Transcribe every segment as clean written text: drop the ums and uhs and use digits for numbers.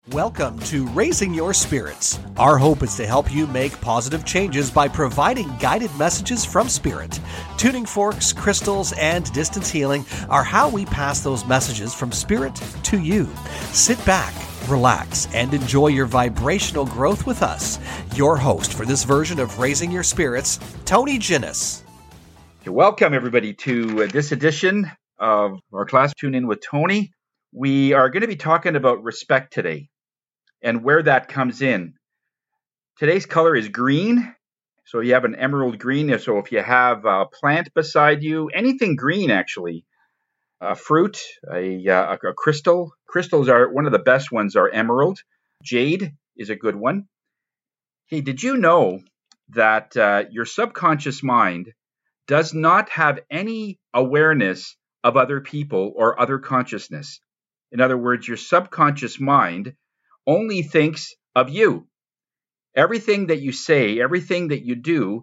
Welcome to Raising Your Spirits. Our hope is to help you make positive changes by providing guided messages from Spirit. Tuning forks, crystals, and distance healing are how we pass those messages from Spirit to you. Sit back, relax, and enjoy your vibrational growth with us. Your host for this version of Raising Your Spirits, Tony Ginnis. Welcome, everybody, to this edition of our class, Tune In with Tony. We are going to be talking about respect today and where that comes in. Today's color is green. So you have an emerald green. So if you have a plant beside you, anything green actually, a fruit, a crystal. Crystals are one of the best ones are emerald. Jade is a good one. Hey, did you know that your subconscious mind does not have any awareness of other people or other consciousness? In other words, your subconscious mind only thinks of you. Everything that you say, everything that you do,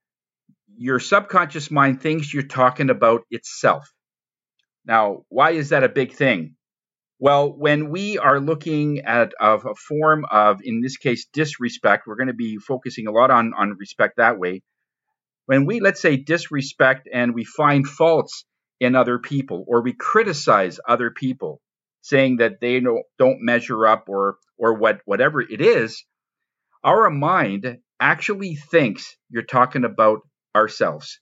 your subconscious mind thinks you're talking about itself. Now, why is that a big thing? Well, when we are looking at a form of, in this case, disrespect, we're going to be focusing a lot on respect that way. When we, let's say, disrespect and we find faults in other people, or we criticize other people, saying that they don't measure up or whatever it is, our mind actually thinks you're talking about ourselves.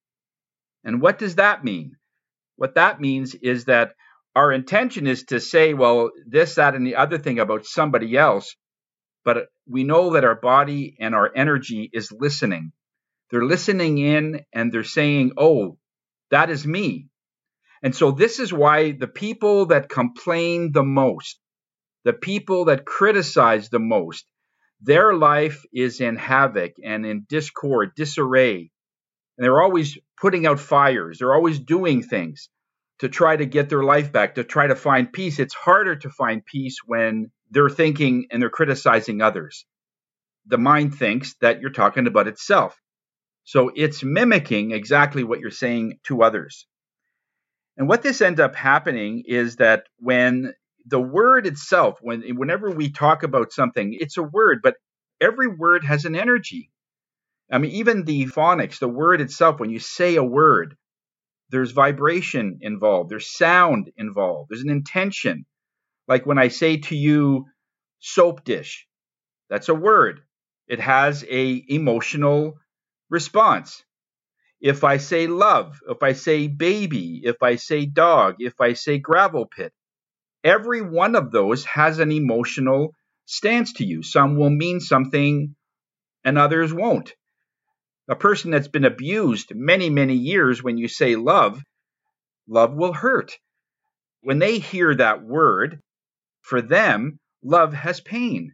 And what does that mean? What that means is that our intention is to say, well, this, that, and the other thing about somebody else, but we know that our body and our energy is listening. They're listening in and they're saying, oh, that is me. And so this is why the people that complain the most, the people that criticize the most, their life is in havoc and in discord, disarray. And they're always putting out fires. They're always doing things to try to get their life back, to try to find peace. It's harder to find peace when they're thinking and they're criticizing others. The mind thinks that you're talking about itself. So it's mimicking exactly what you're saying to others. And what this ends up happening is that when the word itself, whenever we talk about something, it's a word, but every word has an energy. I mean, even the phonics, the word itself, when you say a word, there's vibration involved, there's sound involved, there's an intention. Like when I say to you, soap dish, that's a word. It has an emotional response. If I say love, if I say baby, if I say dog, if I say gravel pit, every one of those has an emotional stance to you. Some will mean something and others won't. A person that's been abused many, many years, when you say love, love will hurt. When they hear that word, for them, love has pain.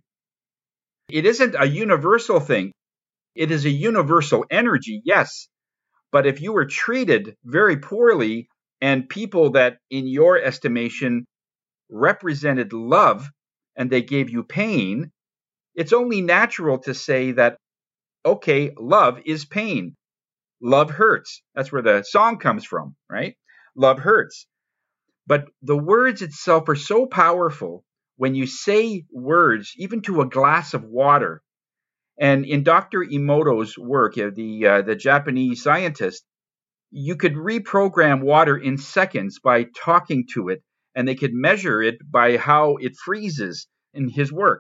It isn't a universal thing. It is a universal energy, yes. But if you were treated very poorly and people that in your estimation represented love and they gave you pain, it's only natural to say that, okay, love is pain. Love hurts. That's where the song comes from, right? Love hurts. But the words itself are so powerful when you say words, even to a glass of water. And in Dr. Emoto's work, the Japanese scientist, you could reprogram water in seconds by talking to it, and they could measure it by how it freezes in his work.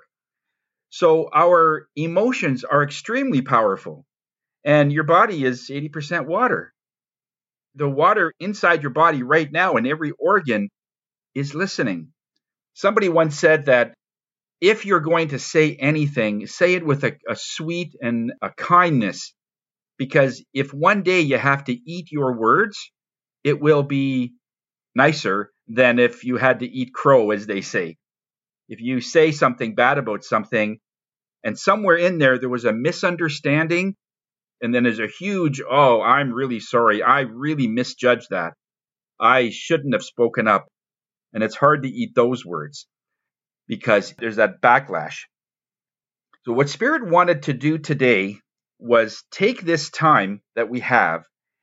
So our emotions are extremely powerful, and your body is 80% water. The water inside your body right now in every organ is listening. Somebody once said that if you're going to say anything, say it with a sweet and a kindness. Because if one day you have to eat your words, it will be nicer than if you had to eat crow, as they say. If you say something bad about something, and somewhere in there was a misunderstanding, and then there's a huge, oh, I'm really sorry. I really misjudged that. I shouldn't have spoken up. And it's hard to eat those words because there's that backlash. So what Spirit wanted to do today was take this time that we have.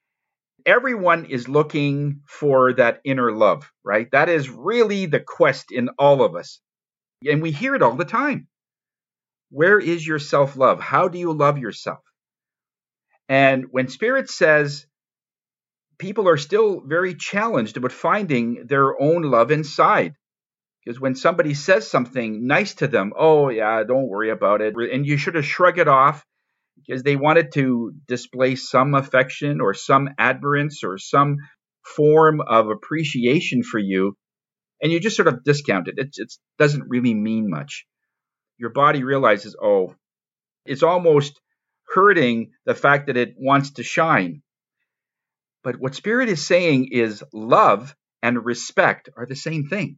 Everyone is looking for that inner love, right? That is really the quest in all of us. And we hear it all the time. Where is your self-love? How do you love yourself? And when Spirit says people are still very challenged about finding their own love inside, because when somebody says something nice to them, oh, yeah, don't worry about it. And you should have shrugged it off because they wanted to display some affection or some admirance or some form of appreciation for you. And you just sort of discount it. It doesn't really mean much. Your body realizes, oh, it's almost hurting the fact that it wants to shine. But what Spirit is saying is love and respect are the same thing.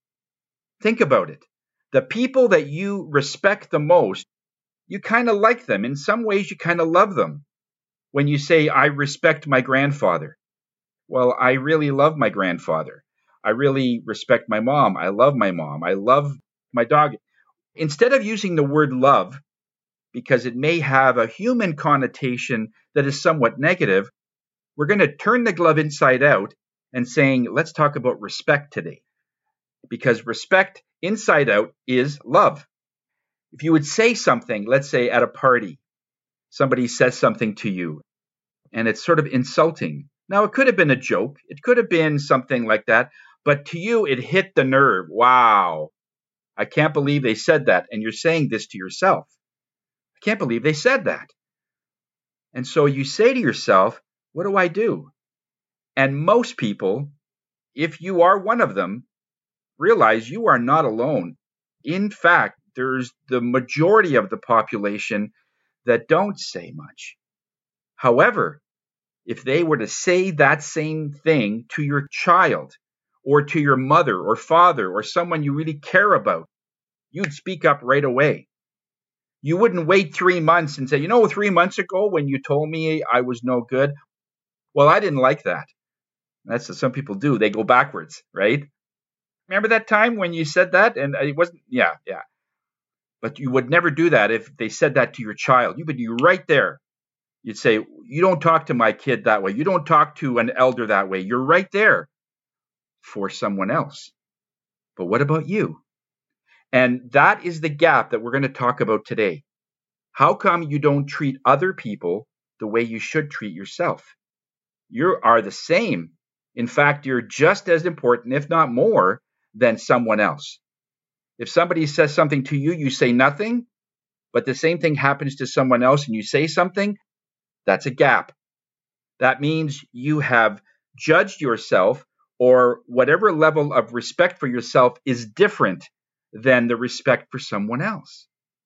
Think about it. The people that you respect the most, you kind of like them. In some ways, you kind of love them. When you say, I respect my grandfather. Well, I really love my grandfather. I really respect my mom. I love my mom. I love my dog. Instead of using the word love, because it may have a human connotation that is somewhat negative, we're going to turn the glove inside out and saying, let's talk about respect today. Because respect inside out is love. If you would say something, let's say at a party, somebody says something to you and it's sort of insulting. Now, it could have been a joke. It could have been something like that. But to you, it hit the nerve. Wow, I can't believe they said that. And you're saying this to yourself. I can't believe they said that. And so you say to yourself, what do I do? And most people, if you are one of them, realize you are not alone. In fact, there's the majority of the population that don't say much. However, if they were to say that same thing to your child or to your mother or father or someone you really care about, you'd speak up right away. You wouldn't wait 3 months and say, 3 months ago when you told me I was no good, well, I didn't like that. That's what some people do. They go backwards, right? Remember that time when you said that? And it wasn't, yeah. But you would never do that if they said that to your child. You would be right there. You'd say, you don't talk to my kid that way. You don't talk to an elder that way. You're right there for someone else. But what about you? And that is the gap that we're going to talk about today. How come you don't treat other people the way you should treat yourself? You are the same. In fact, you're just as important, if not more, than someone else. If somebody says something to you, you say nothing, but the same thing happens to someone else and you say something, that's a gap. That means you have judged yourself, or whatever level of respect for yourself is different than the respect for someone else.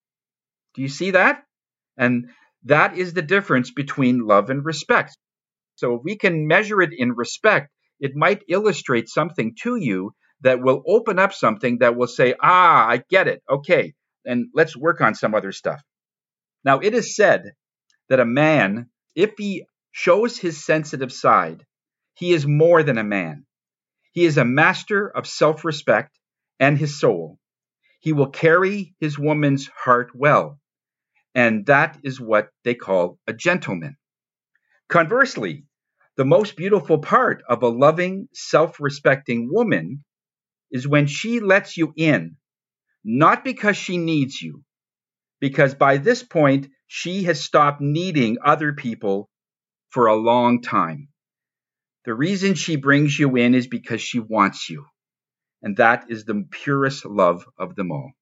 Do you see that? And that is the difference between love and respect. So if we can measure it in respect, it might illustrate something to you that will open up something that will say, I get it. Okay, and let's work on some other stuff. Now, it is said that a man, if he shows his sensitive side, he is more than a man. He is a master of self-respect and his soul. He will carry his woman's heart well. And that is what they call a gentleman. Conversely, the most beautiful part of a loving, self-respecting woman is when she lets you in, not because she needs you, because by this point, she has stopped needing other people for a long time. The reason she brings you in is because she wants you. And that is the purest love of them all.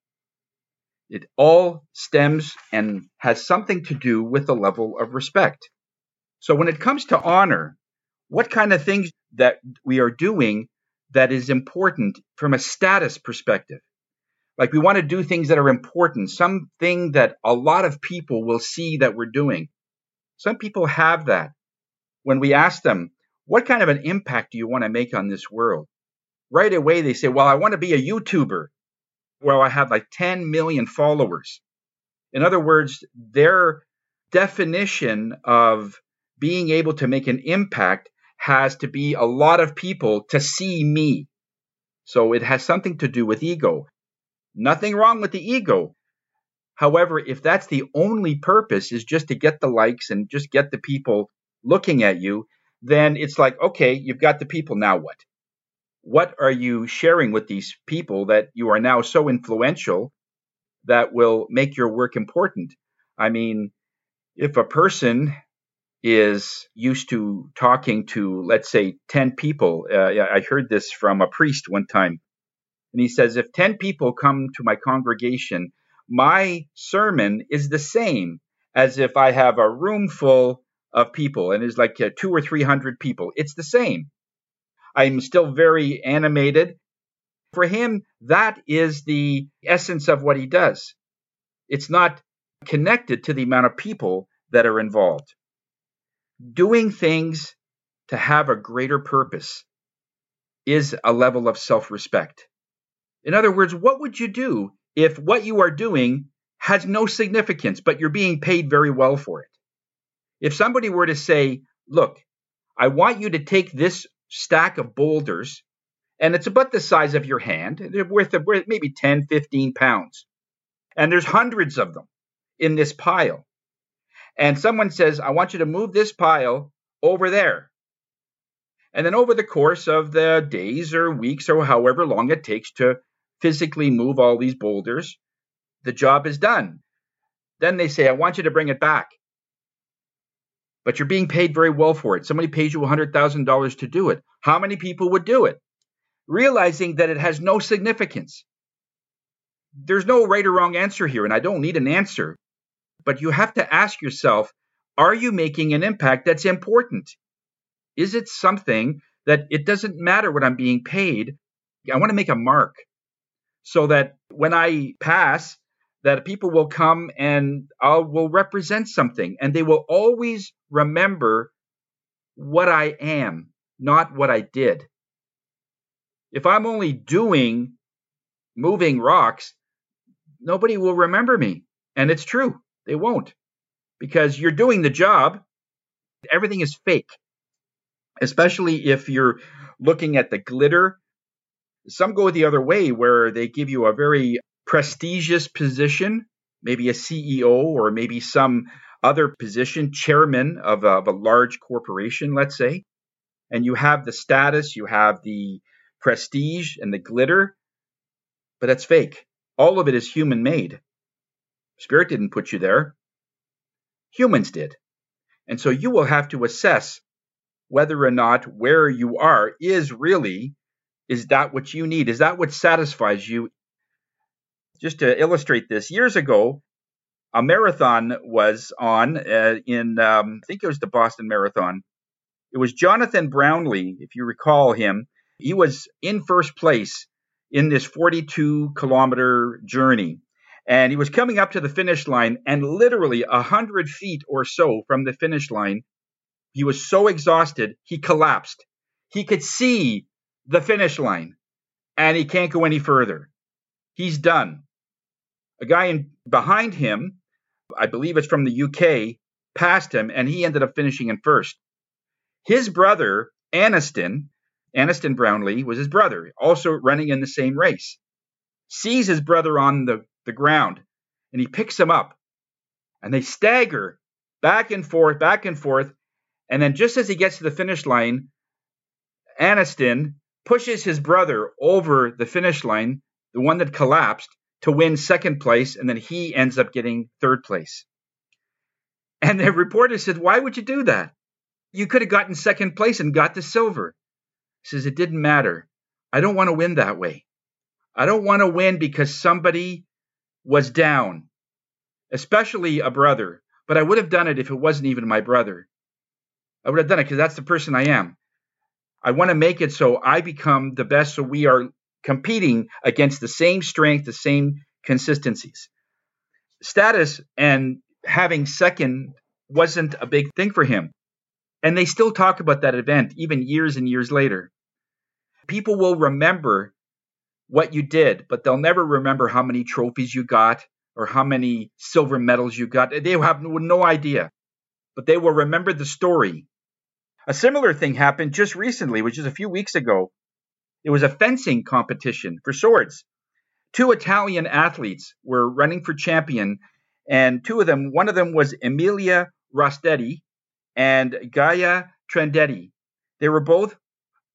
It all stems and has something to do with the level of respect. So when it comes to honor, what kind of things that we are doing that is important from a status perspective? Like we want to do things that are important, something that a lot of people will see that we're doing. Some people have that. When we ask them, what kind of an impact do you want to make on this world? Right away, they say, well, I want to be a YouTuber. Well, I have like 10 million followers. In other words, their definition of being able to make an impact has to be a lot of people to see me. So it has something to do with ego. Nothing wrong with the ego. However, if that's the only purpose is just to get the likes and just get the people looking at you, then it's like, okay, you've got the people, now what? What are you sharing with these people that you are now so influential that will make your work important? I mean, if a person is used to talking to, let's say, 10 people, I heard this from a priest one time, and he says, if 10 people come to my congregation, my sermon is the same as if I have a room full of people and it's like 200 or 300 people. It's the same. I'm still very animated. For him, that is the essence of what he does. It's not connected to the amount of people that are involved. Doing things to have a greater purpose is a level of self-respect. In other words, what would you do if what you are doing has no significance, but you're being paid very well for it? If somebody were to say, look, I want you to take this stack of boulders, and it's about the size of your hand, they're worth maybe 10, 15 pounds, and there's hundreds of them in this pile. And someone says, I want you to move this pile over there. And then over the course of the days or weeks or however long it takes to physically move all these boulders, the job is done. Then they say, I want you to bring it back. But you're being paid very well for it. Somebody pays you $100,000 to do it. How many people would do it? Realizing that it has no significance. There's no right or wrong answer here, and I don't need an answer. But you have to ask yourself, are you making an impact that's important? Is it something that it doesn't matter what I'm being paid? I want to make a mark so that when I pass, that people will come and I will represent something, and they will always remember what I am, not what I did. If I'm only doing moving rocks, nobody will remember me. And it's true. They won't. Because you're doing the job. Everything is fake. Especially if you're looking at the glitter. Some go the other way where they give you a very prestigious position, maybe a CEO or maybe some other position, chairman of a large corporation, let's say. And you have the status, you have the prestige and the glitter, but that's fake. All of it is human made. Spirit didn't put you there. Humans did. And so you will have to assess whether or not where you are is that what you need? Is that what satisfies you? Just to illustrate this, years ago, a marathon was on I think it was the Boston Marathon. It was Jonathan Brownlee, if you recall him. He was in first place in this 42-kilometer journey. And he was coming up to the finish line, and literally 100 feet or so from the finish line, he was so exhausted, he collapsed. He could see the finish line, and he can't go any further. He's done. A guy behind him, I believe it's from the UK, passed him, and he ended up finishing in first. His brother, Aniston Brownlee, was his brother, also running in the same race. Sees his brother on the ground, and he picks him up, and they stagger back and forth, and then just as he gets to the finish line, Aniston pushes his brother over the finish line, the one that collapsed, to win second place, and then he ends up getting third place. And the reporter said, why would you do that? You could have gotten second place and got the silver. He says, it didn't matter. I don't want to win that way. I don't want to win because somebody was down, especially a brother. But I would have done it if it wasn't even my brother. I would have done it because that's the person I am. I want to make it so I become the best, so we are competing against the same strength, the same consistencies. Status and having second wasn't a big thing for him. And they still talk about that event, even years and years later. People will remember what you did, but they'll never remember how many trophies you got or how many silver medals you got. They have no idea, but they will remember the story. A similar thing happened just recently, which is a few weeks ago. It was a fencing competition for swords. 2 Italian athletes were running for champion, and one of them was Emilia Rostetti and Gaia Trendetti. They were both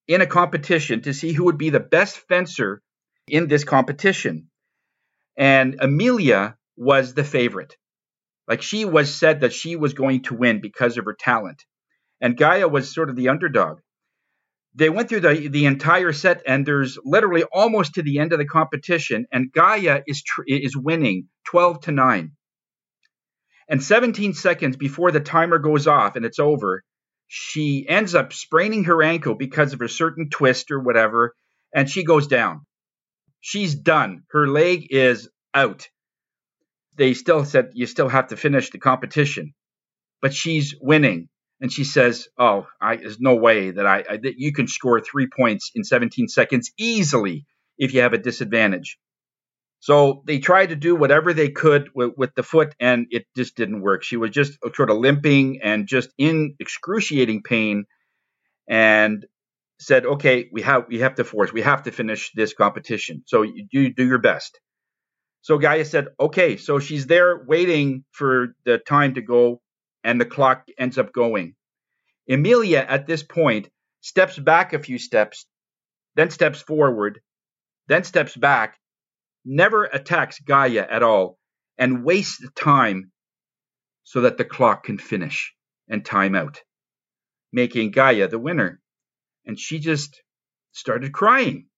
in a competition to see who would be the best fencer in this competition. And Emilia was the favorite. Like, she was said that she was going to win because of her talent. And Gaia was sort of the underdog. They went through the entire set, and there's literally almost to the end of the competition, and Gaia is winning 12-9. And 17 seconds before the timer goes off and it's over, she ends up spraining her ankle because of a certain twist or whatever, and she goes down. She's done. Her leg is out. They still said, you still have to finish the competition. But she's winning. And she says, there's no way that you can score 3 points in 17 seconds easily if you have a disadvantage. So they tried to do whatever they could with the foot, and it just didn't work. She was just sort of limping and just in excruciating pain, and said, okay, we have to finish this competition. So you do your best. So Gaia said, okay. So she's there waiting for the time to go, and the clock ends up going. Emilia, at this point, steps back a few steps, then steps forward, then steps back, never attacks Gaia at all, and wastes time so that the clock can finish and time out, making Gaia the winner. And she just started crying.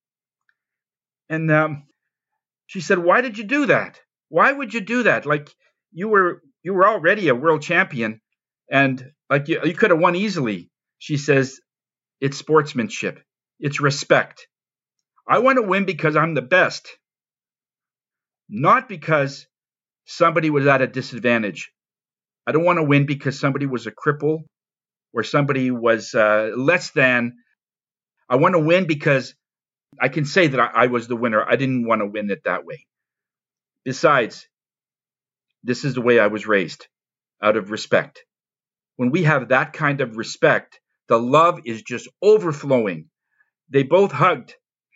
And she said, why did you do that? Why would you do that? Like, you were already a world champion, and like you could have won easily. She says, it's sportsmanship. It's respect. I want to win because I'm the best, not because somebody was at a disadvantage. I don't want to win because somebody was a cripple or somebody was less than. I want to win because I can say that I was the winner. I didn't want to win it that way. Besides, this is the way I was raised, out of respect. When we have that kind of respect, the love is just overflowing. They both hugged.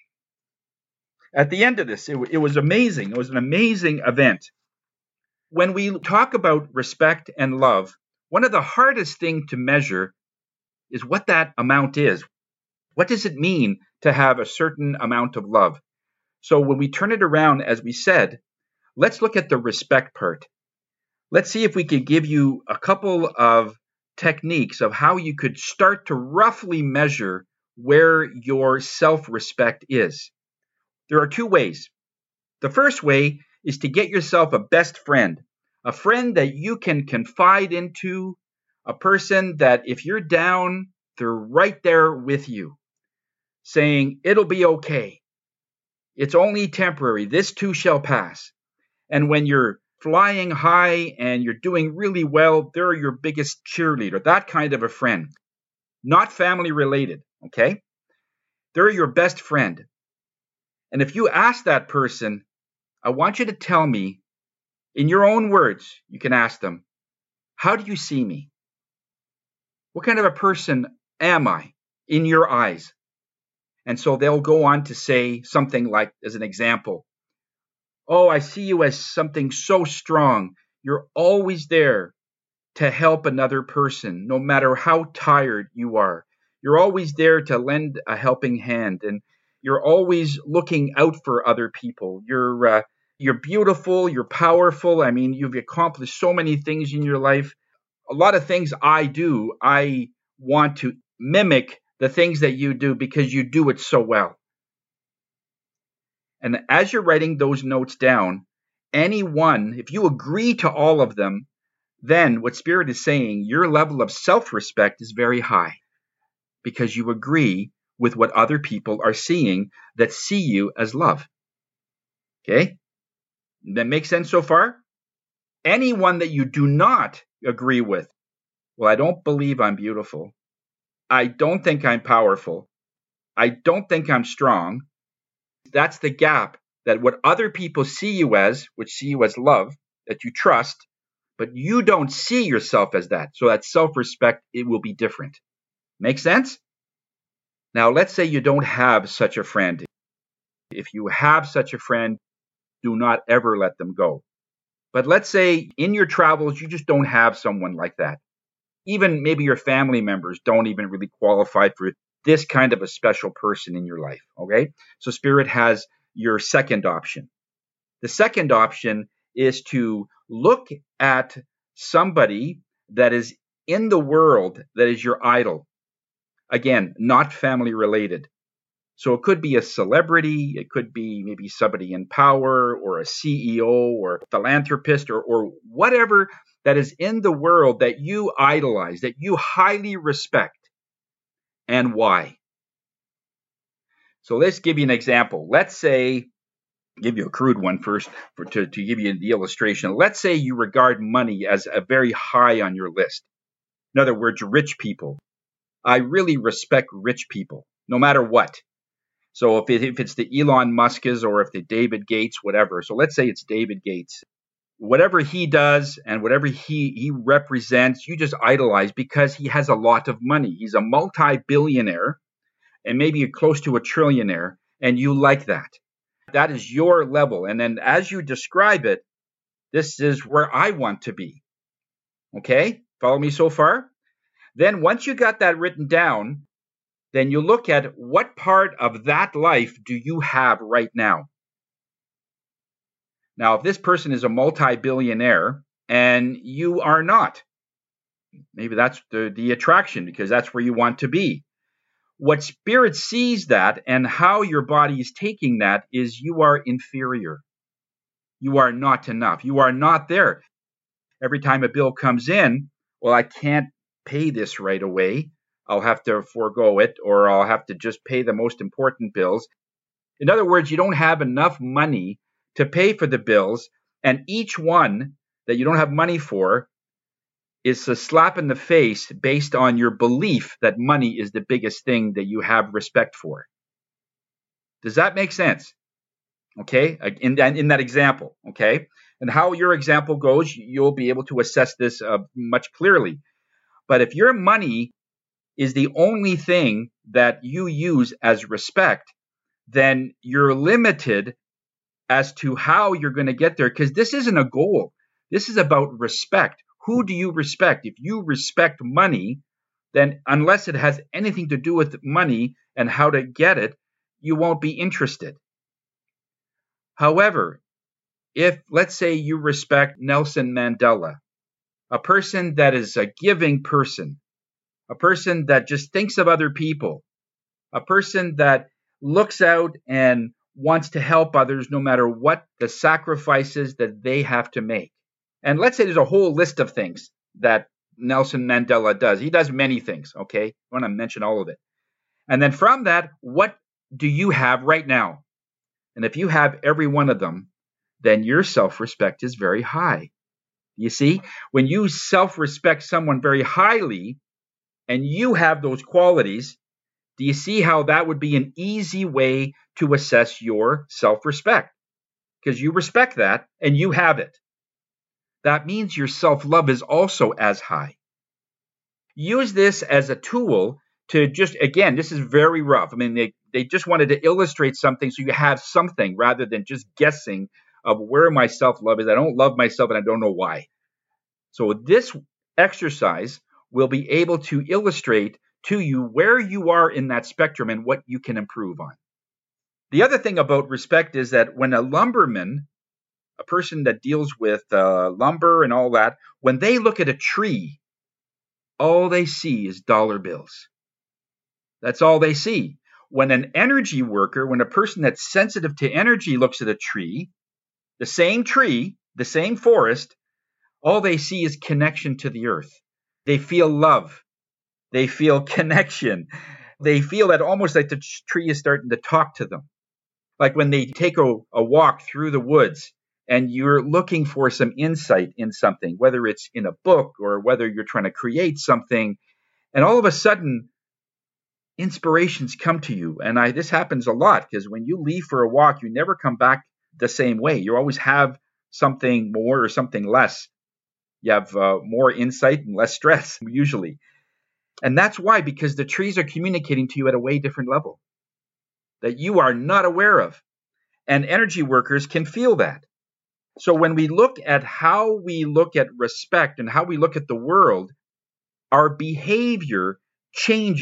At the end of this, it was amazing. It was an amazing event. When we talk about respect and love, one of the hardest things to measure is what that amount is. What does it mean to have a certain amount of love? So when we turn it around, as we said, let's look at the respect part. Let's see if we can give you a couple of techniques of how you could start to roughly measure where your self-respect is. There are two ways. The first way is to get yourself a best friend, a friend that you can confide into, a person that if you're down, they're right there with you, saying, it'll be okay. It's only temporary. This too shall pass. And when you're flying high and you're doing really well, they're your biggest cheerleader, that kind of a friend. Not family related, okay? They're your best friend. And if you ask that person, I want you to tell me, in your own words, you can ask them, how do you see me? What kind of a person am I in your eyes? And so they'll go on to say something like, as an example, oh, I see you as something so strong. You're always there to help another person, no matter how tired you are. You're always there to lend a helping hand, and you're always looking out for other people. You're beautiful. You're powerful. I mean, you've accomplished so many things in your life. A lot of things I do, I want to mimic the things that you do because you do it so well. And as you're writing those notes down, if you agree to all of them, then what Spirit is saying, your level of self-respect is very high because you agree with what other people are seeing that see you as love. Okay? That makes sense so far? Anyone that you do not agree with, well, I don't believe I'm beautiful. I don't think I'm powerful. I don't think I'm strong. That's the gap, that what other people see you as, which see you as love, that you trust, but you don't see yourself as that. So that self-respect, it will be different. Make sense? Now, let's say you don't have such a friend. If you have such a friend, do not ever let them go. But let's say in your travels, you just don't have someone like that. Even maybe your family members don't even really qualify for this kind of a special person in your life. Okay. So Spirit has your second option. The second option is to look at somebody that is in the world that is your idol. Again, not family related. So it could be a celebrity, it could be maybe somebody in power or a CEO or a philanthropist or whatever that is in the world that you idolize, that you highly respect, and why. So let's give you an example. Let's say, give you a crude one first to give you the illustration. Let's say you regard money as a very high on your list. In other words, rich people. I really respect rich people, no matter what. So if it's the Elon Musk's or if the David Gates, whatever. So let's say it's David Gates. Whatever he does and whatever he represents, you just idolize because he has a lot of money. He's a multi-billionaire and maybe close to a trillionaire, and you like that. That is your level. And then as you describe it, this is where I want to be. Okay? Follow me so far? Then once you got that written down, then you look at what part of that life do you have right now. Now, if this person is a multi-billionaire and you are not, maybe that's the attraction because that's where you want to be. What Spirit sees that and how your body is taking that is you are inferior. You are not enough. You are not there. Every time a bill comes in, well, I can't pay this right away. I'll have to forego it, or I'll have to just pay the most important bills. In other words, you don't have enough money to pay for the bills, and each one that you don't have money for is a slap in the face based on your belief that money is the biggest thing that you have respect for. Does that make sense? Okay, in that example, okay? And how your example goes, you'll be able to assess this much clearly. But if your money is the only thing that you use as respect, then you're limited as to how you're going to get there, because this isn't a goal. This is about respect. Who do you respect? If you respect money, then unless it has anything to do with money and how to get it, you won't be interested. However, if, let's say, you respect Nelson Mandela, a person that is a giving person, a person that just thinks of other people, a person that looks out and wants to help others no matter what the sacrifices that they have to make. And let's say there's a whole list of things that Nelson Mandela does. He does many things, okay? I want to mention all of it. And then from that, what do you have right now? And if you have every one of them, then your self-respect is very high. You see, when you self-respect someone very highly and you have those qualities, do you see how that would be an easy way to assess your self-respect? Because you respect that and you have it. That means your self-love is also as high. Use this as a tool to just, again, this is very rough. I mean, they just wanted to illustrate something so you have something rather than just guessing of where my self-love is. I don't love myself and I don't know why. So this exercise will be able to illustrate to you where you are in that spectrum and what you can improve on. The other thing about respect is that when a lumberman, a person that deals with lumber and all that, when they look at a tree, all they see is dollar bills. That's all they see. When an energy worker, when a person that's sensitive to energy looks at a tree, the same forest, all they see is connection to the earth. They feel love. They feel connection. They feel that almost like the tree is starting to talk to them. Like when they take a walk through the woods and you're looking for some insight in something, whether it's in a book or whether you're trying to create something, and all of a sudden, inspirations come to you. And this happens a lot because when you leave for a walk, you never come back the same way. You always have something more or something less. You have more insight and less stress, usually. And that's why, because the trees are communicating to you at a way different level that you are not aware of. And energy workers can feel that. So when we look at how we look at respect and how we look at the world, our behavior changes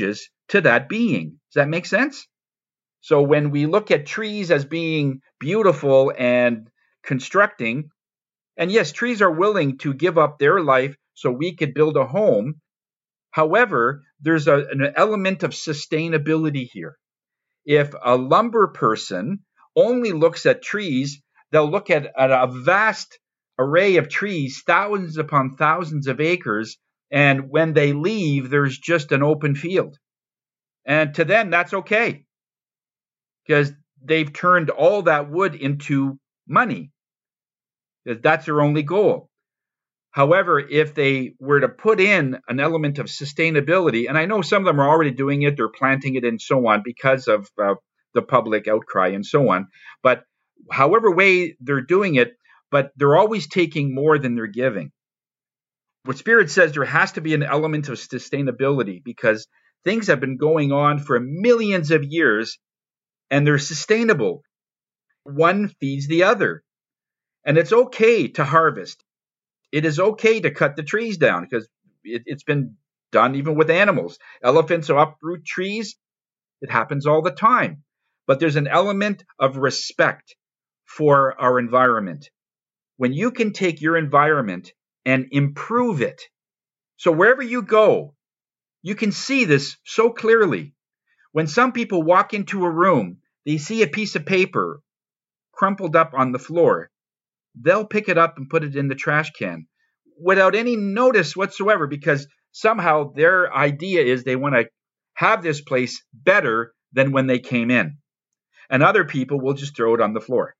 to that being. Does that make sense? So when we look at trees as being beautiful and constructing, and yes, trees are willing to give up their life so we could build a home. However, there's an element of sustainability here. If a lumber person only looks at trees, they'll look at a vast array of trees, thousands upon thousands of acres, and when they leave, there's just an open field. And to them, that's okay, because they've turned all that wood into money. That's their only goal. However, if they were to put in an element of sustainability, and I know some of them are already doing it, they're planting it and so on because of the public outcry and so on, but however way they're doing it, but they're always taking more than they're giving. What Spirit says, there has to be an element of sustainability because things have been going on for millions of years and they're sustainable. One feeds the other. And it's okay to harvest. It is okay to cut the trees down because it's been done even with animals. Elephants will uproot trees. It happens all the time. But there's an element of respect for our environment. When you can take your environment and improve it, so wherever you go, you can see this so clearly. When some people walk into a room, they see a piece of paper crumpled up on the floor. They'll pick it up and put it in the trash can without any notice whatsoever because somehow their idea is they want to have this place better than when they came in. And other people will just throw it on the floor.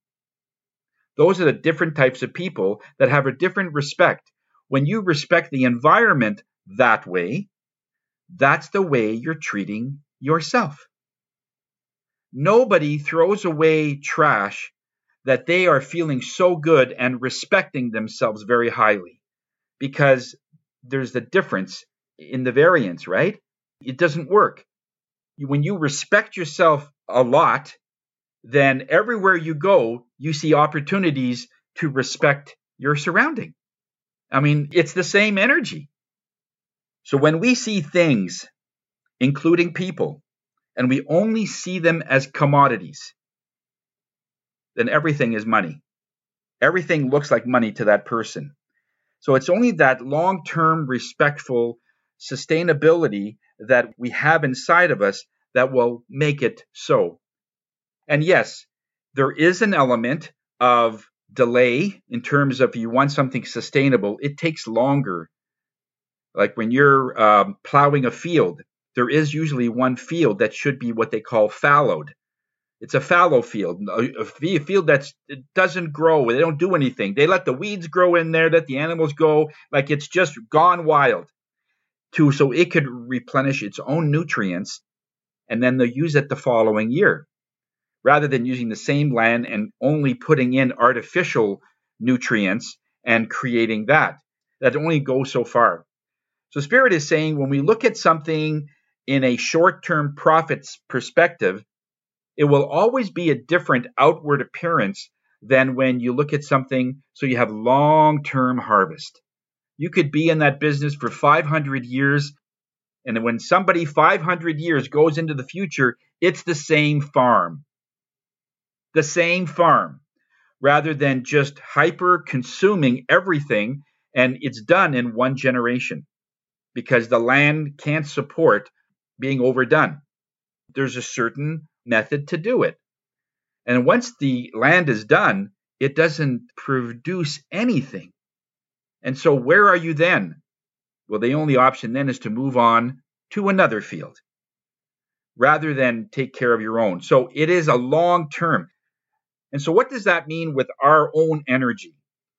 Those are the different types of people that have a different respect. When you respect the environment that way, that's the way you're treating yourself. Nobody throws away trash that they are feeling so good and respecting themselves very highly because there's the difference in the variance, right? It doesn't work. When you respect yourself a lot, then everywhere you go, you see opportunities to respect your surrounding. I mean, it's the same energy. So when we see things, including people, and we only see them as commodities, then everything is money. Everything looks like money to that person. So it's only that long-term, respectful sustainability that we have inside of us that will make it so. And yes, there is an element of delay in terms of if you want something sustainable, it takes longer. Like when you're plowing a field, there is usually one field that should be what they call fallowed. It's a fallow field, a field that doesn't grow. They don't do anything. They let the weeds grow in there, let the animals go, like it's just gone wild, so it could replenish its own nutrients, and then they'll use it the following year, rather than using the same land and only putting in artificial nutrients and creating that. That only goes so far. So Spirit is saying when we look at something in a short-term profits perspective, it will always be a different outward appearance than when you look at something so you have long-term harvest. You could be in that business for 500 years, and when somebody 500 years goes into the future, it's the same farm. The same farm, rather than just hyper-consuming everything, and it's done in one generation because the land can't support being overdone. There's a certain method to do it. And once the land is done, it doesn't produce anything. And so where are you then? Well, the only option then is to move on to another field rather than take care of your own. So it is a long term. And so what does that mean with our own energy?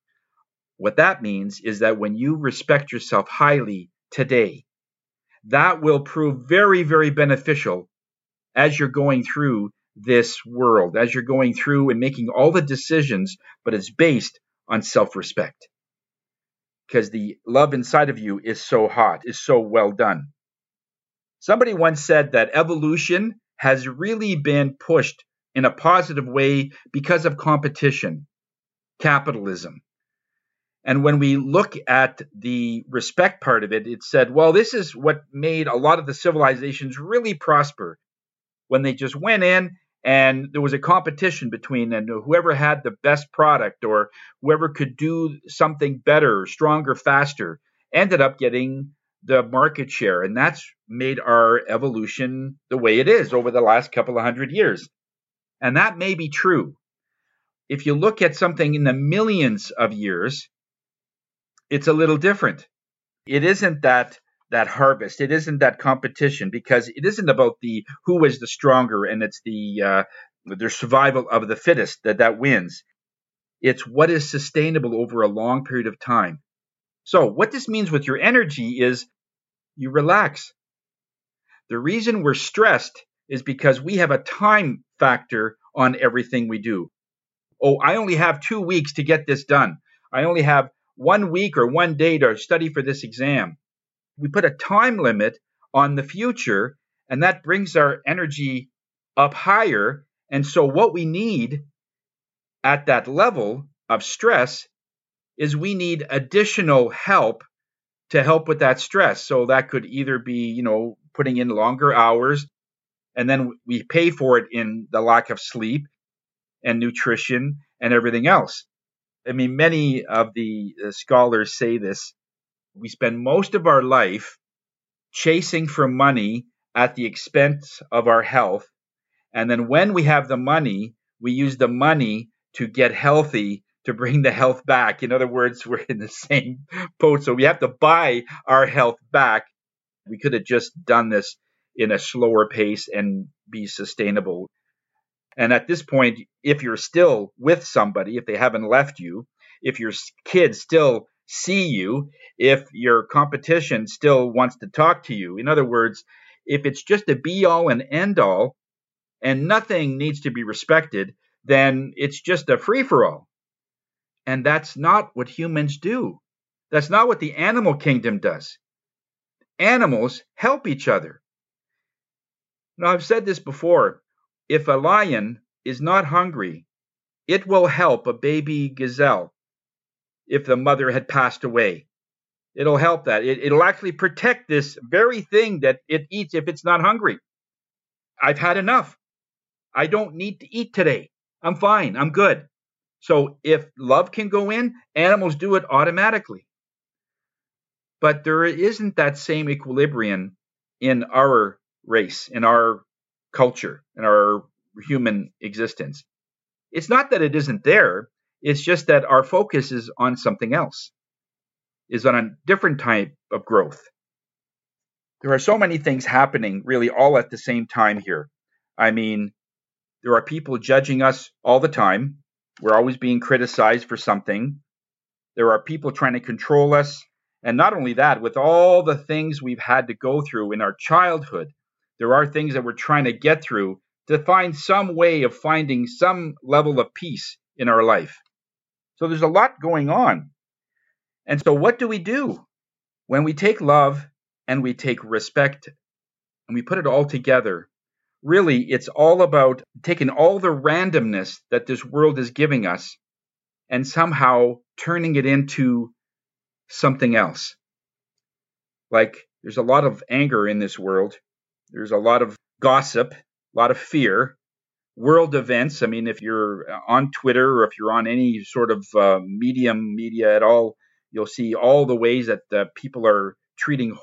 What that means is that when you respect yourself highly today, that will prove very, very beneficial as you're going through this world, as you're going through and making all the decisions, but it's based on self-respect. Because the love inside of you is so hot, is so well done. Somebody once said that evolution has really been pushed in a positive way because of competition, capitalism. And when we look at the respect part of it, it said, well, this is what made a lot of the civilizations really prosper, when they just went in and there was a competition between them. Whoever had the best product or whoever could do something better, stronger, faster, ended up getting the market share. And that's made our evolution the way it is over the last couple of 100 years. And that may be true. If you look at something in the millions of years, it's a little different. It isn't that harvest. It isn't that competition, because it isn't about the who is the stronger and it's the survival of the fittest that wins. It's what is sustainable over a long period of time. So what this means with your energy is you relax. The reason we're stressed is because we have a time factor on everything we do. Oh, I only have 2 weeks to get this done. I only have 1 week or 1 day to study for this exam. We put a time limit on the future, and that brings our energy up higher. And so what we need at that level of stress is we need additional help to help with that stress. So that could either be, putting in longer hours, and then we pay for it in the lack of sleep and nutrition and everything else. I mean, many of the scholars say this. We spend most of our life chasing for money at the expense of our health. And then when we have the money, we use the money to get healthy, to bring the health back. In other words, we're in the same boat. So we have to buy our health back. We could have just done this in a slower pace and be sustainable. And at this point, if you're still with somebody, if they haven't left you, if your kids still see you, if your competition still wants to talk to you, in other words, if it's just a be all and end all and nothing needs to be respected, then it's just a free for all. And that's not what humans do. That's not what the animal kingdom does. Animals help each other. Now, I've said this before. If a lion is not hungry, it will help a baby gazelle if the mother had passed away. It'll help that. It'll actually protect this very thing that it eats if it's not hungry. I've had enough. I don't need to eat today. I'm fine. I'm good. So if love can go in, animals do it automatically. But there isn't that same equilibrium in our race, in our culture, in our human existence. It's not that it isn't there. It's just that our focus is on something else, is on a different type of growth. There are so many things happening really all at the same time here. I mean, there are people judging us all the time. We're always being criticized for something. There are people trying to control us. And not only that, with all the things we've had to go through in our childhood, there are things that we're trying to get through to find some way of finding some level of peace in our life. So there's a lot going on. And so what do? When we take love and we take respect and we put it all together, really it's all about taking all the randomness that this world is giving us and somehow turning it into something else. Like, there's a lot of anger in this world. There's a lot of gossip, a lot of fear, world events. I mean, if you're on Twitter or if you're on any sort of media at all, you'll see all the ways that people are treating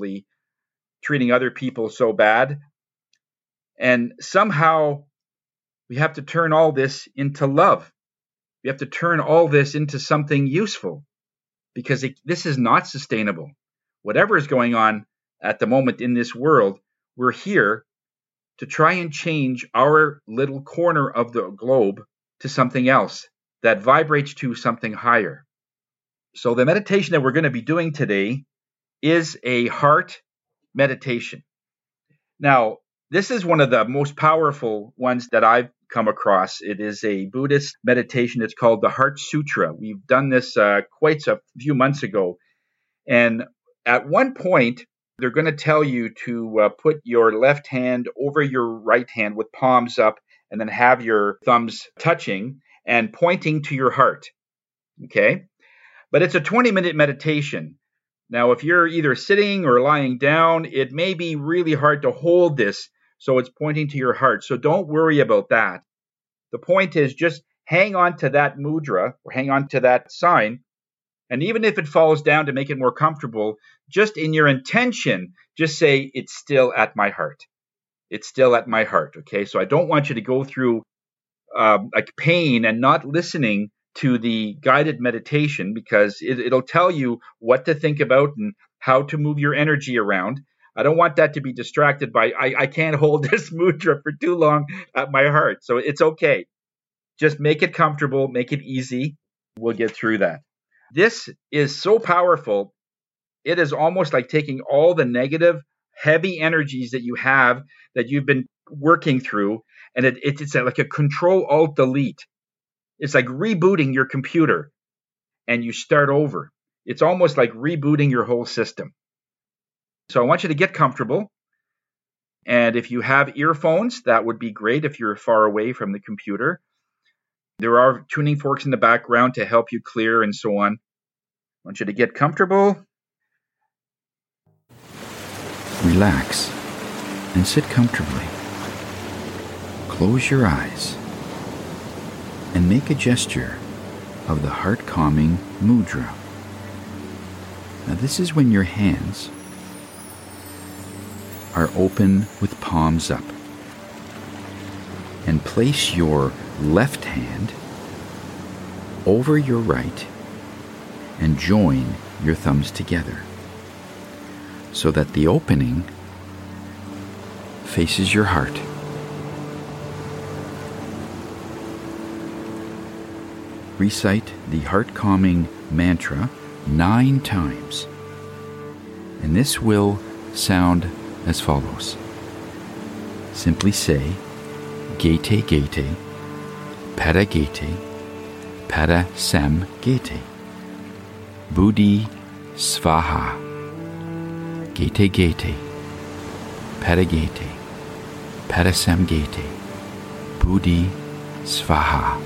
other people so bad. And somehow we have to turn all this into love. We have to turn all this into something useful, because this is not sustainable. Whatever is going on at the moment in this world, we're here to try and change our little corner of the globe to something else that vibrates to something higher. So the meditation that we're going to be doing today is a heart meditation. Now, this is one of the most powerful ones that I've come across. It is a Buddhist meditation. It's called the Heart Sutra. We've done this quite a few months ago. And at one point, they're going to tell you to put your left hand over your right hand with palms up, and then have your thumbs touching and pointing to your heart. Okay? But it's a 20-minute meditation. Now, if you're either sitting or lying down, it may be really hard to hold this, so it's pointing to your heart. So don't worry about that. The point is just hang on to that mudra or hang on to that sign. And even if it falls down, to make it more comfortable, just in your intention, just say, it's still at my heart. It's still at my heart. Okay. So I don't want you to go through like pain and not listening to the guided meditation, because it'll tell you what to think about and how to move your energy around. I don't want that to be distracted by, I can't hold this mudra for too long at my heart. So it's okay. Just make it comfortable, make it easy. We'll get through that. This is so powerful. It is almost like taking all the negative, heavy energies that you have, that you've been working through, and it's like a Control-Alt-Delete. It's like rebooting your computer and you start over. It's almost like rebooting your whole system. So I want you to get comfortable. And if you have earphones, that would be great if you're far away from the computer. There are tuning forks in the background to help you clear and so on. I want you to get comfortable. Relax and sit comfortably. Close your eyes and make a gesture of the heart-calming mudra. Now this is when your hands are open with palms up. And place your left hand over your right and join your thumbs together so that the opening faces your heart. Recite the heart-calming mantra 9 times, and this will sound as follows. Simply say, Gete Gete, Pada Gete, Pada Sam Gete, Buddhi Svaha, Gete Gete, Pada Gete, Pada Sam Gete, Buddhi Svaha.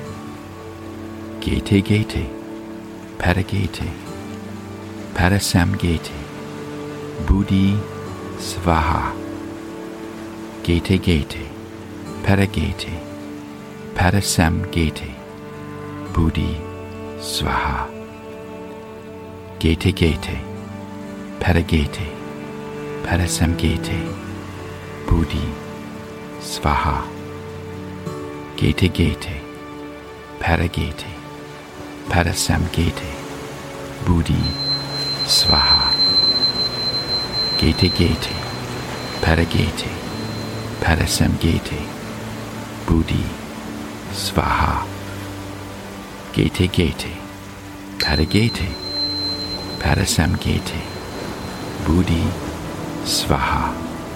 Gete Gete, Pada Gete, Pada Sam Gete, Buddhi Svaha. Gete Gete, Pada Gete, Pada Sam Gete, Buddhi Svaha. Gete Gete, Pada Gete, Pada Sam Gete, Buddhi Svaha. Gete Gete, Pada Gete, Pada Sam Gete, Buddhi Svaha. Gete Gete, Pada Gete, Pada Sam Gete, Buddhi Svaha. Gete Gete, Pada Gete, Pada Sam Gete, Buddhi Svaha.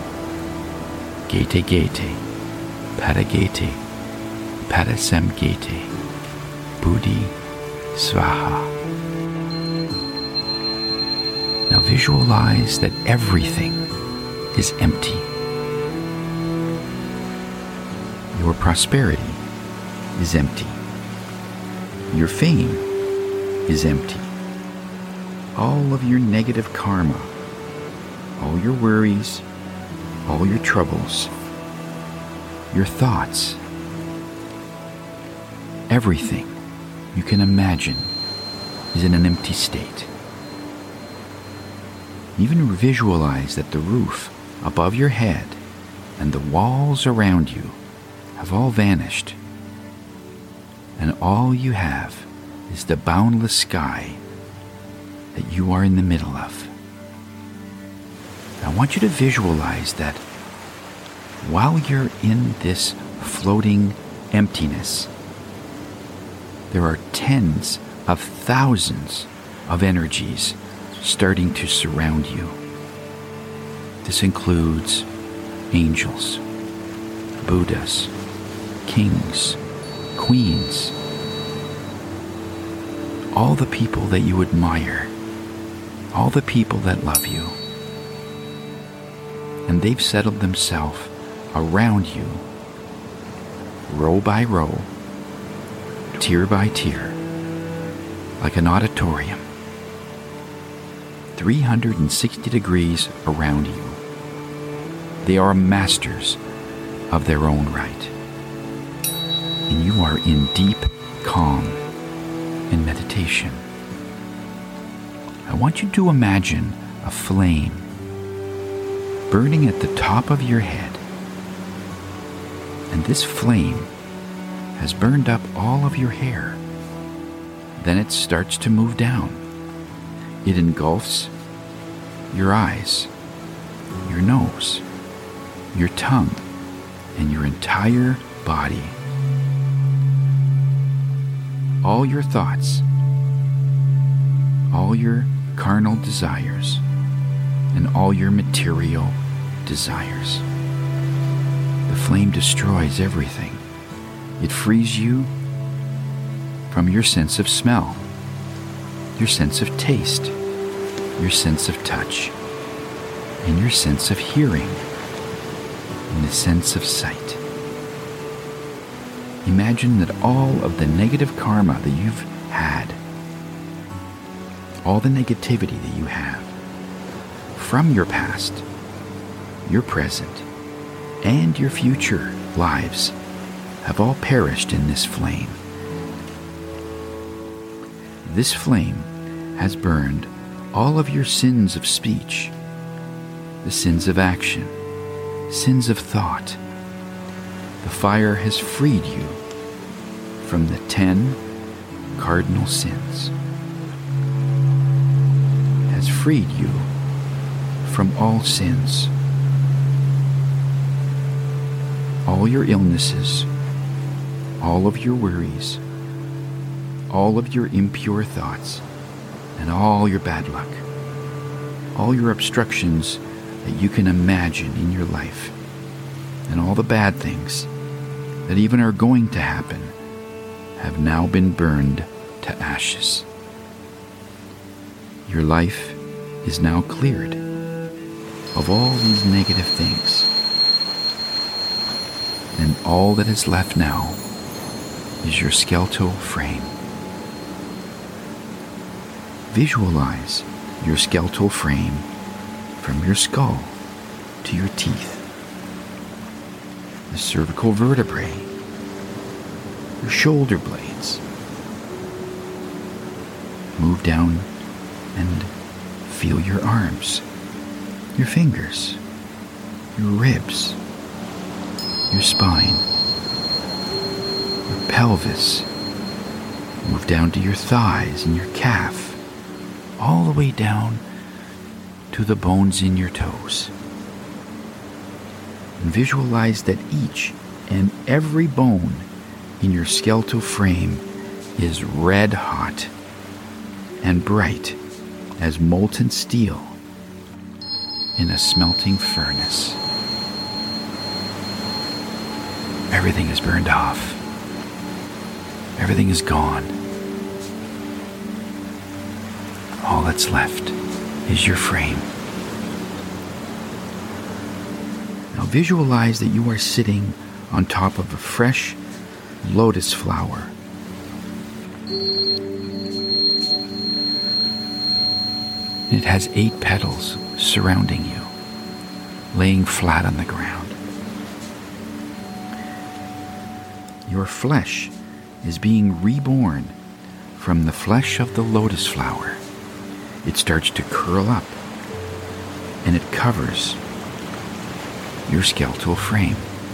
Gete Gete, Pada Gete, Pada Sam Gete, Buddhi Svaha. Now visualize that everything is empty. Your prosperity is empty. Your fame is empty. All of your negative karma, all your worries, all your troubles, your thoughts, everything you can imagine is in an empty state. Even visualize that the roof above your head and the walls around you have all vanished, and all you have is the boundless sky that you are in the middle of. I want you to visualize that while you're in this floating emptiness, there are tens of thousands of energies starting to surround you. This includes angels, Buddhas, kings, queens, all the people that you admire, all the people that love you. And they've settled themselves around you, row by row, tier by tier. like an auditorium, 360 degrees around you. They are masters of their own right. And you are in deep calm and meditation. I want you to imagine a flame burning at the top of your head. And this flame has burned up all of your hair. Then it starts to move down. It engulfs your eyes, your nose, your tongue, and your entire body. All your thoughts, all your carnal desires, and all your material desires. The flame destroys everything. It frees you from your sense of smell, your sense of taste, your sense of touch, and your sense of hearing, and the sense of sight. Imagine that all of the negative karma that you've had, all the negativity that you have from your past, your present, and your future lives have all perished in this flame. This flame has burned all of your sins of speech, the sins of action, sins of thought. The fire has freed you from the 10 cardinal sins, has freed you from all sins, all your illnesses, all of your worries, all of your impure thoughts, and all your bad luck, all your obstructions that you can imagine in your life, and all the bad things that even are going to happen have now been burned to ashes. Your life is now cleared of all these negative things, and all that is left now is your skeletal frame. Visualize your skeletal frame from your skull to your teeth, the cervical vertebrae, your shoulder blades. Move down and feel your arms, your fingers, your ribs, your spine, your pelvis. Move down to your thighs and your calf, all the way down to the bones in your toes. And visualize that each and every bone in your skeletal frame is red hot and bright as molten steel in a smelting furnace. Everything is burned off. Everything is gone. All that's left is your frame. Now visualize that you are sitting on top of a fresh lotus flower. It has 8 petals surrounding you, laying flat on the ground. Your flesh is being reborn from the flesh of the lotus flower. It starts to curl up, and it covers your skeletal frame.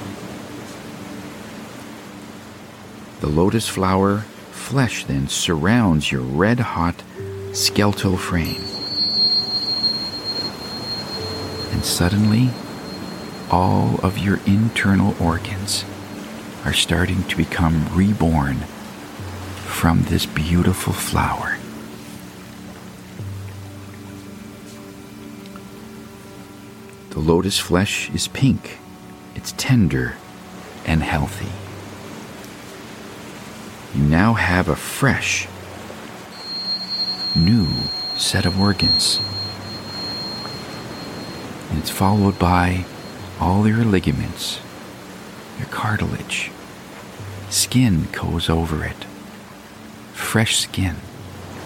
The lotus flower flesh then surrounds your red-hot skeletal frame. And suddenly, all of your internal organs are starting to become reborn from this beautiful flower. The lotus flesh is pink, it's tender and healthy. You now have a fresh, new set of organs. And it's followed by all your ligaments, your cartilage. Skin goes over it. Fresh skin,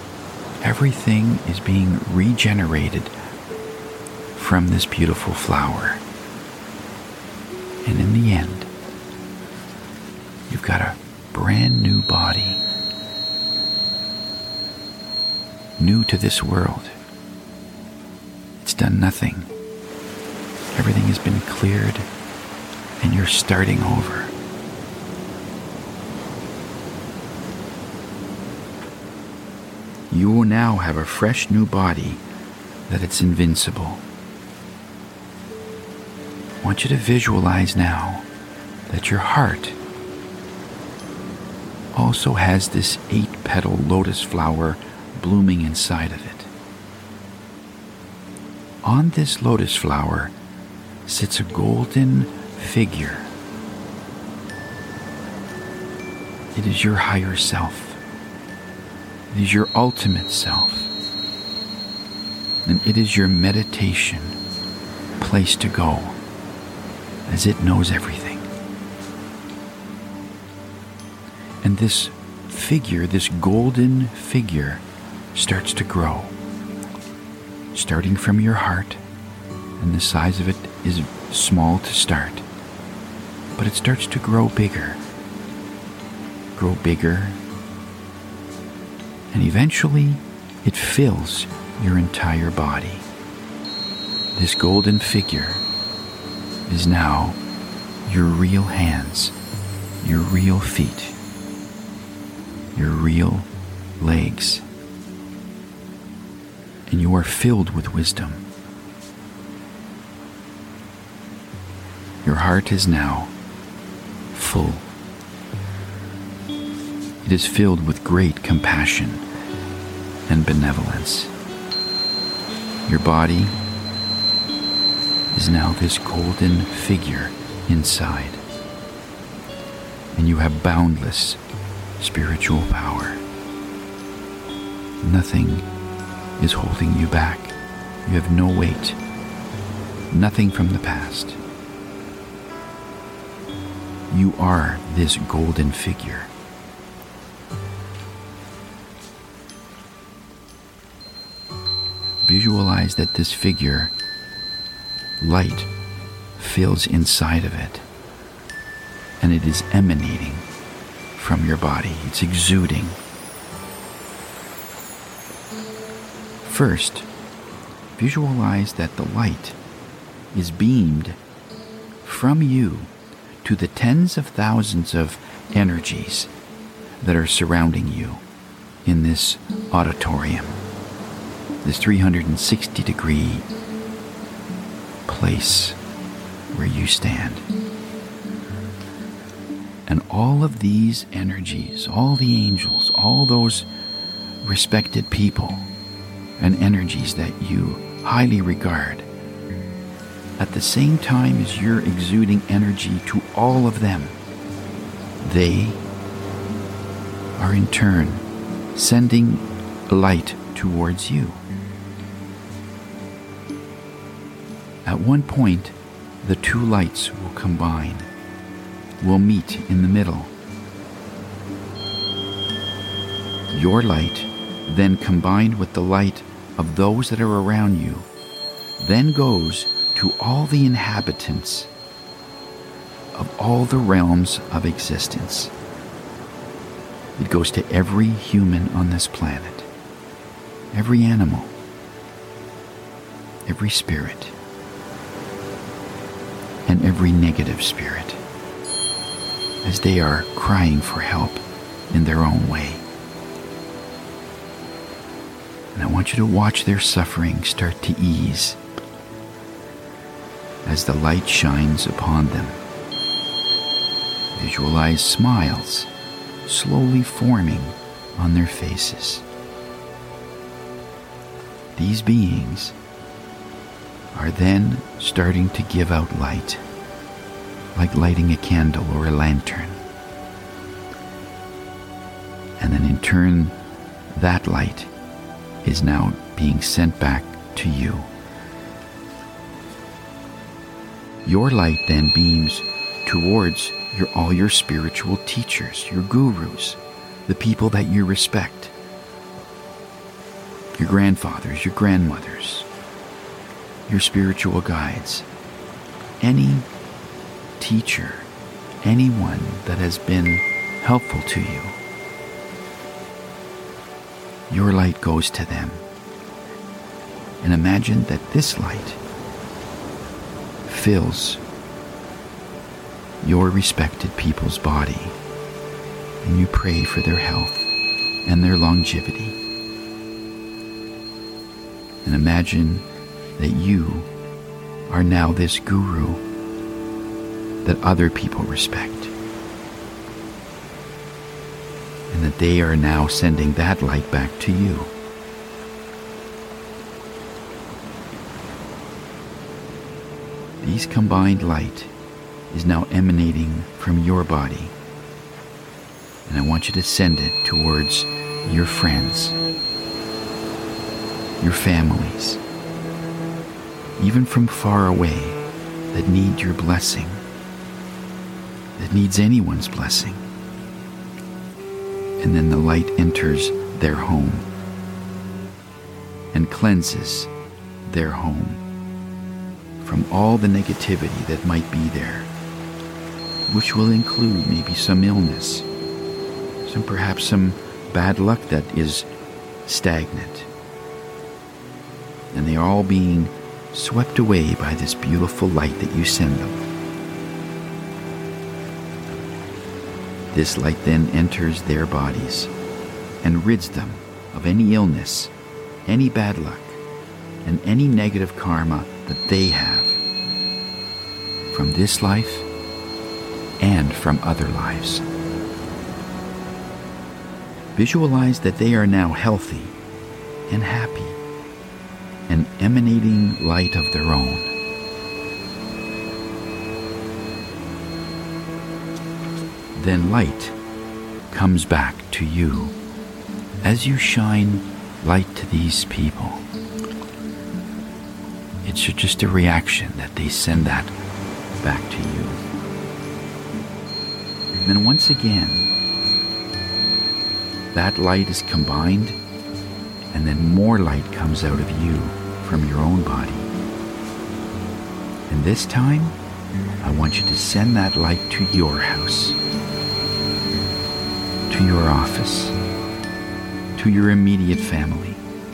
Everything is being regenerated from this beautiful flower. And in the end, you've got a brand new body, new to this world. It's done nothing. Everything has been cleared, and you're starting over. You will now have a fresh new body that it's invincible. I want you to visualize now that your heart also has this 8-petal lotus flower blooming inside of it. On this lotus flower sits a golden figure. It is your higher self. It is your ultimate self. And it is your meditation place to go, as it knows everything. And this figure, this golden figure, starts to grow, starting from your heart, and the size of it is small to start, but it starts to grow bigger, and eventually it fills your entire body. This golden figure is now your real hands, your real feet, your real legs, and you are filled with wisdom. Your heart is now full. It is filled with great compassion and benevolence. Your body is now this golden figure inside, and you have boundless spiritual power. Nothing is holding you back. You have no weight, nothing from the past. You are this golden figure. Visualize that this figure, light fills inside of it, and it is emanating from your body. It's exuding. First, visualize that the light is beamed from you to the tens of thousands of energies that are surrounding you in this auditorium, this 360-degree place where you stand. And all of these energies, all the angels, all those respected people and energies that you highly regard, at the same time as you're exuding energy to all of them, they are in turn sending light towards you. At one point, the two lights will combine, will meet in the middle. Your light, then combined with the light of those that are around you, then goes to all the inhabitants of all the realms of existence. It goes to every human on this planet, every animal, every spirit, and every negative spirit, as they are crying for help in their own way. And I want you to watch their suffering start to ease as the light shines upon them. Visualize smiles slowly forming on their faces. These beings are then starting to give out light, like lighting a candle or a lantern. And then in turn, that light is now being sent back to you. Your light then beams towards all your spiritual teachers, your gurus, the people that you respect. your grandfathers, your grandmothers, your spiritual guides, any teacher, anyone that has been helpful to you. Your light goes to them. And imagine that this light fills your respected people's body, and you pray for their health and their longevity. And imagine that you are now this guru that other people respect, and that they are now sending that light back to you. This combined light is now emanating from your body, and I want you to send it towards your friends, your families, even from far away, that need your blessing, that needs anyone's blessing. And then the light enters their home and cleanses their home from all the negativity that might be there, which will include maybe some illness, perhaps some bad luck that is stagnant. And they are all being swept away by this beautiful light that you send them. This light then enters their bodies and rids them of any illness, any bad luck, and any negative karma that they have from this life and from other lives. Visualize that they are now healthy and happy and emanating light of their own. Then light comes back to you as you shine light to these people. It's just a reaction that they send that back to you. And then once again, that light is combined, and then more light comes out of you from your own body. And this time, I want you to send that light to your house, to your office, to your immediate family,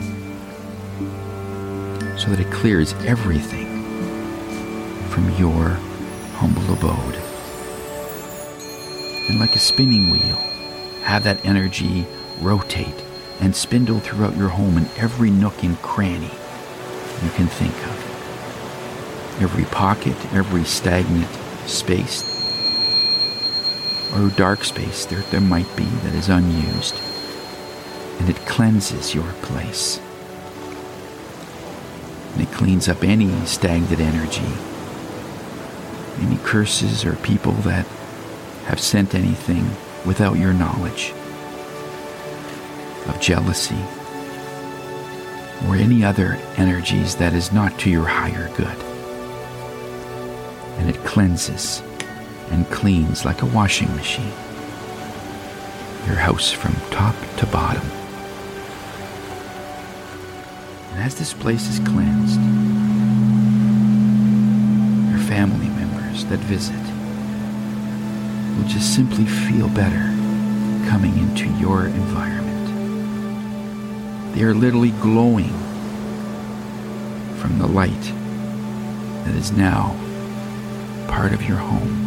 so that it clears everything from your humble abode. And like a spinning wheel, have that energy rotate and spindle throughout your home in every nook and cranny you can think of. Every pocket, every stagnant space or dark space there might be that is unused. And it cleanses your place. And it cleans up any stagnant energy, any curses or people that have sent anything without your knowledge, of jealousy, or any other energies that is not to your higher good. And it cleanses and cleans like a washing machine your house from top to bottom. And as this place is cleansed, your family members that visit will just simply feel better coming into your environment. They are literally glowing from the light that is now part of your home.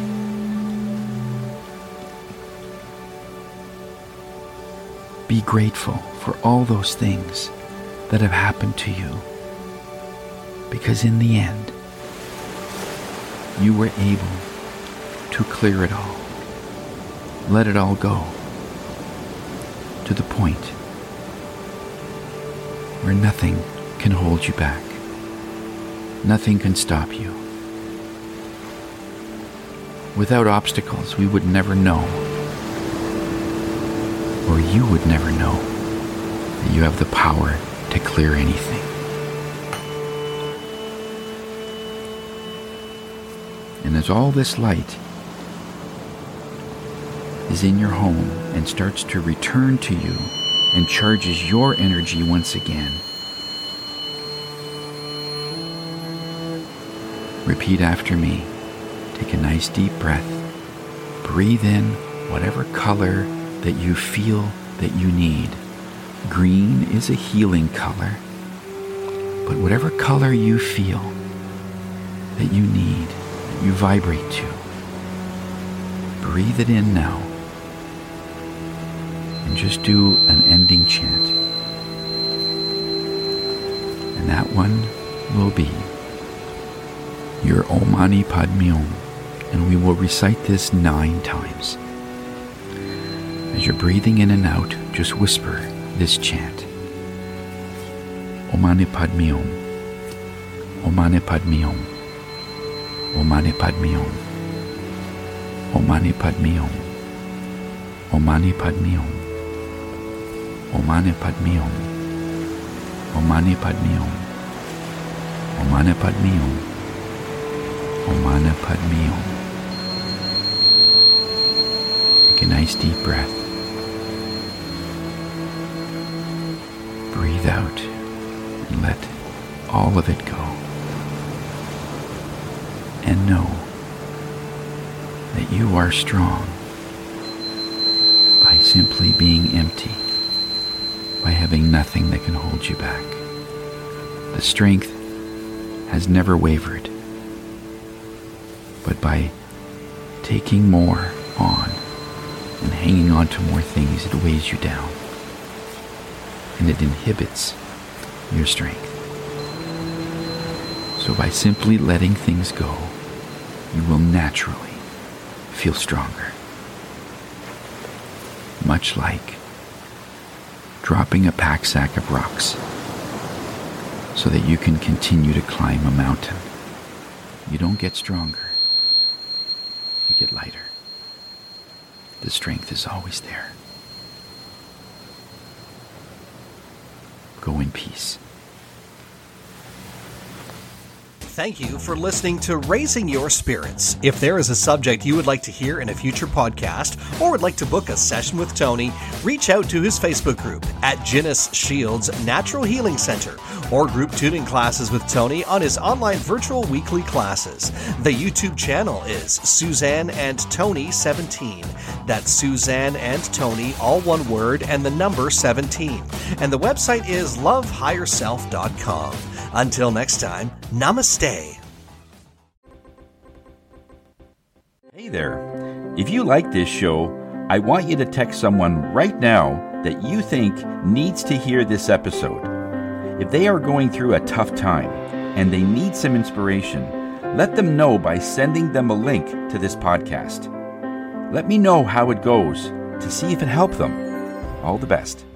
Be grateful for all those things that have happened to you, because in the end, you were able to clear it all, let it all go, to the point where nothing can hold you back, nothing can stop you. Without obstacles, we would never know, or you would never know, that you have the power to clear anything. And as all this light is in your home and starts to return to you and charges your energy once again. Repeat after me. Take a nice deep breath. Breathe in whatever color that you feel that you need. Green is a healing color, but whatever color you feel that you need, that you vibrate to, breathe it in now. And just do an ending chant. And that one will be your Om Mani Padme Hum. And we will recite this 9 times. As you're breathing in and out, just whisper this chant. Om Mani Padme Hum. Om Mani Padme Hum. Om Mani Padme Hum. Om Mani Padme Hum. Om Mani Padme Hum. Om Mani Padme Hum. Om Mani Padme Hum. Om Mani Padme Hum. Om Mani Padme Hum. Take a nice deep breath. Breathe out and let all of it go. And know that you are strong by simply being empty, by having nothing that can hold you back. The strength has never wavered, but by taking more on and hanging on to more things, it weighs you down and it inhibits your strength. So by simply letting things go, you will naturally feel stronger. Much like dropping a pack sack of rocks so that you can continue to climb a mountain. You don't get stronger, you get lighter. The strength is always there. Go in peace. Thank you for listening to Raising Your Spirits. If there is a subject you would like to hear in a future podcast or would like to book a session with Tony, reach out to his Facebook group at Ginnis Shields Natural Healing Center or group tuning classes with Tony on his online virtual weekly classes. The YouTube channel is Suzanne and Tony 17. That's Suzanne and Tony, all one word, and the number 17. And the website is lovehigherself.com. Until next time, namaste. Hey there. If you like this show, I want you to text someone right now that you think needs to hear this episode. If they are going through a tough time and they need some inspiration, let them know by sending them a link to this podcast. Let me know how it goes to see if it helped them. All the best.